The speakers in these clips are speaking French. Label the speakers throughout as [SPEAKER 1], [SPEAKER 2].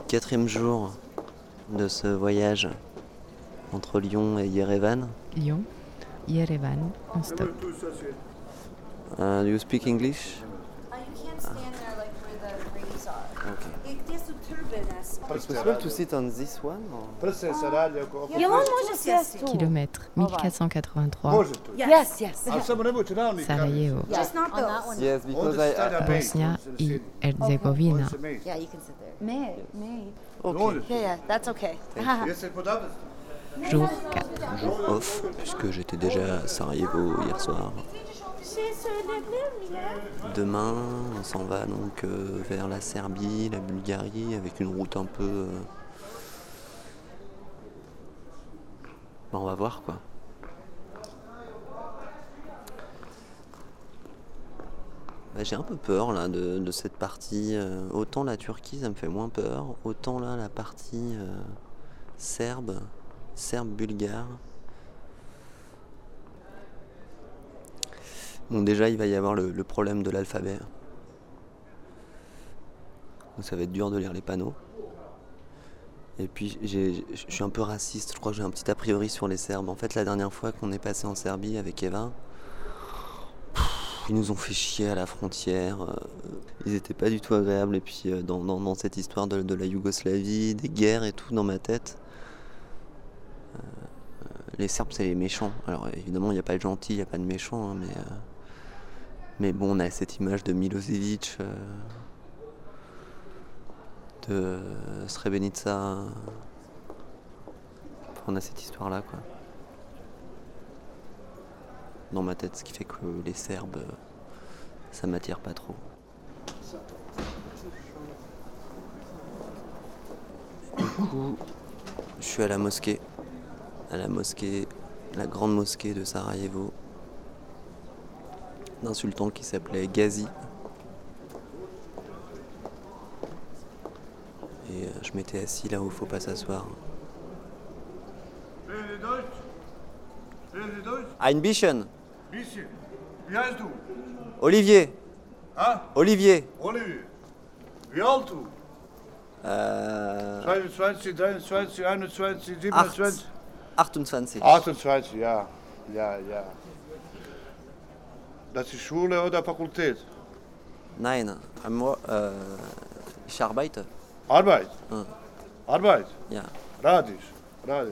[SPEAKER 1] 4e jour de ce voyage entre Lyon et Yerevan.
[SPEAKER 2] Lyon, Yerevan, en stop.
[SPEAKER 1] Do you speak English?
[SPEAKER 3] You can't stand there like where the rays are.
[SPEAKER 1] Okay.
[SPEAKER 3] There's a turban.
[SPEAKER 1] It's possible to sit on this one? Or?
[SPEAKER 3] Yalan može sjesti.
[SPEAKER 2] Kilomètre 1483,
[SPEAKER 3] Yes, yes.
[SPEAKER 2] Sarajevo,
[SPEAKER 3] Just not those.
[SPEAKER 1] Yes, because
[SPEAKER 2] Bosnia i Herzegovina.
[SPEAKER 3] Yeah, you can sit there. May.
[SPEAKER 1] Okay.
[SPEAKER 3] Yeah, that's okay.
[SPEAKER 2] Jour 4.
[SPEAKER 1] Jour off, puisque j'étais déjà à Sarajevo hier soir. Demain, on s'en va donc vers la Serbie, la Bulgarie, avec une route un peu... on va voir quoi. J'ai un peu peur là de cette partie. Autant la Turquie ça me fait moins peur, autant là la partie serbe-bulgare. Bon, déjà il va y avoir le problème de l'alphabet. Donc ça va être dur de lire les panneaux. Et puis je suis un peu raciste, je crois que j'ai un petit a priori sur les Serbes. En fait la dernière fois qu'on est passé en Serbie avec Eva, ils nous ont fait chier à la frontière, ils étaient pas du tout agréables. Et puis dans cette histoire de la Yougoslavie, des guerres et tout dans ma tête, les Serbes c'est les méchants. Alors évidemment il n'y a pas de gentils, il n'y a pas de méchants, hein, mais bon on a cette image de Milosevic, de Srebrenica. On a cette histoire là quoi. Dans ma tête, ce qui fait que les Serbes, ça m'attire pas trop. Du coup, je suis à la mosquée, la grande mosquée de Sarajevo, d'un sultan qui s'appelait Gazi. Et je m'étais assis là où il faut pas s'asseoir. Ein bisschen.
[SPEAKER 4] Wie heißt du?
[SPEAKER 1] Olivier.
[SPEAKER 4] Ha?
[SPEAKER 1] Olivier.
[SPEAKER 4] Olivier. Wie alt du? 22, 23, 21, 27.
[SPEAKER 1] 28.
[SPEAKER 4] 28, ja. Das ist Schule oder Fakultät?
[SPEAKER 1] Nein, ich arbeite.
[SPEAKER 4] Arbeit.
[SPEAKER 1] Hm.
[SPEAKER 4] Arbeit.
[SPEAKER 1] Ja.
[SPEAKER 4] Radisch. Ja.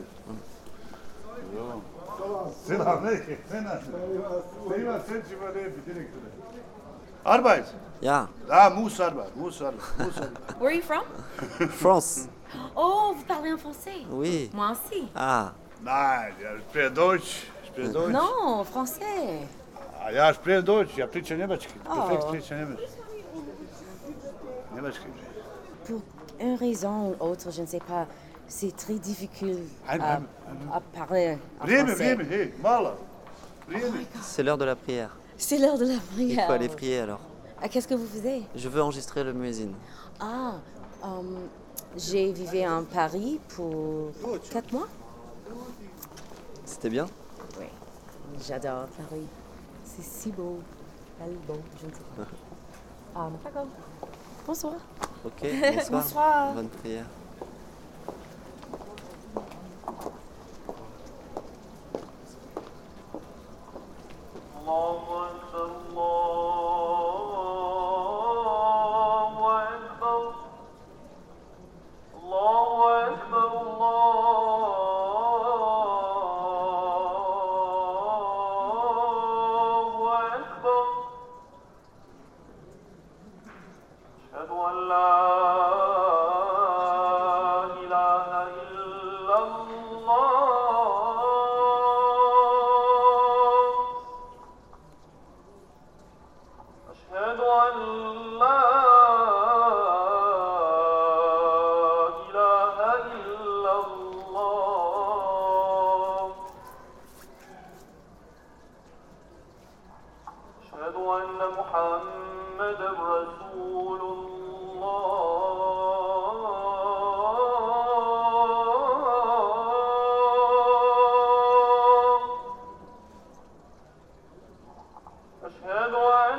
[SPEAKER 4] Arbeit.
[SPEAKER 1] Ja.
[SPEAKER 4] Ah, muss Arbeit.
[SPEAKER 3] Where are you from?
[SPEAKER 1] France.
[SPEAKER 3] Oh, vous parlez en français?
[SPEAKER 1] Oui.
[SPEAKER 3] Moi aussi.
[SPEAKER 1] Ah.
[SPEAKER 4] Nein, ja, ich spreche Deutsch.
[SPEAKER 3] Non, français.
[SPEAKER 4] Ah, ja, ich spreche Deutsch. Ja, pričam njemački. Perfekt pričam njemački.
[SPEAKER 3] Pour une raison ou autre, je ne sais pas, c'est très difficile à parler en français.
[SPEAKER 4] Vrijeme, hé, mala. Vrijeme.
[SPEAKER 1] C'est l'heure de la prière.
[SPEAKER 3] C'est l'heure de la
[SPEAKER 1] Il
[SPEAKER 3] prière.
[SPEAKER 1] faut aller prier alors.
[SPEAKER 3] Ah, qu'est-ce que vous faisiez?
[SPEAKER 1] Je veux enregistrer le muezzin.
[SPEAKER 3] Ah, j'ai vécu en Paris pour 4 mois.
[SPEAKER 1] C'était bien?
[SPEAKER 3] Oui, j'adore Paris. C'est si beau. Beau, je ne sais pas. D'accord. Bonsoir.
[SPEAKER 1] Ok, bonsoir.
[SPEAKER 3] Bonsoir.
[SPEAKER 1] Bonne prière.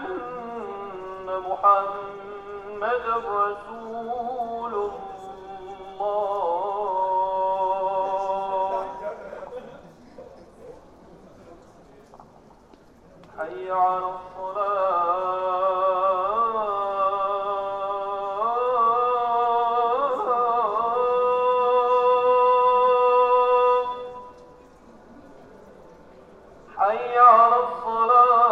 [SPEAKER 5] محمد رسول الله حي على الصلاة حي على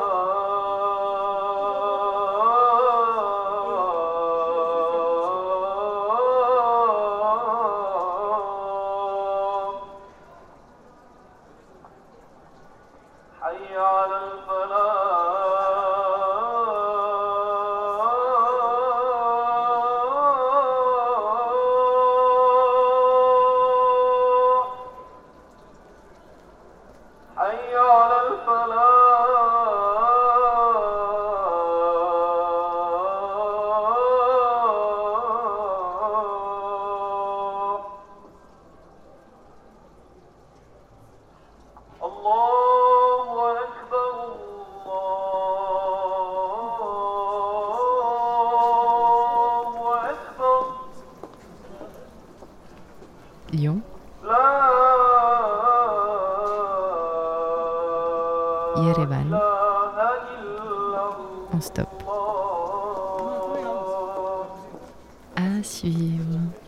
[SPEAKER 5] الصلاة حي على الفلاح حي على الفلاح الله أكبر الله أكبر
[SPEAKER 2] Lyon,
[SPEAKER 5] لا
[SPEAKER 2] Yerevan,
[SPEAKER 5] إله إلا
[SPEAKER 2] en stop.
[SPEAKER 5] الله
[SPEAKER 2] À suivre.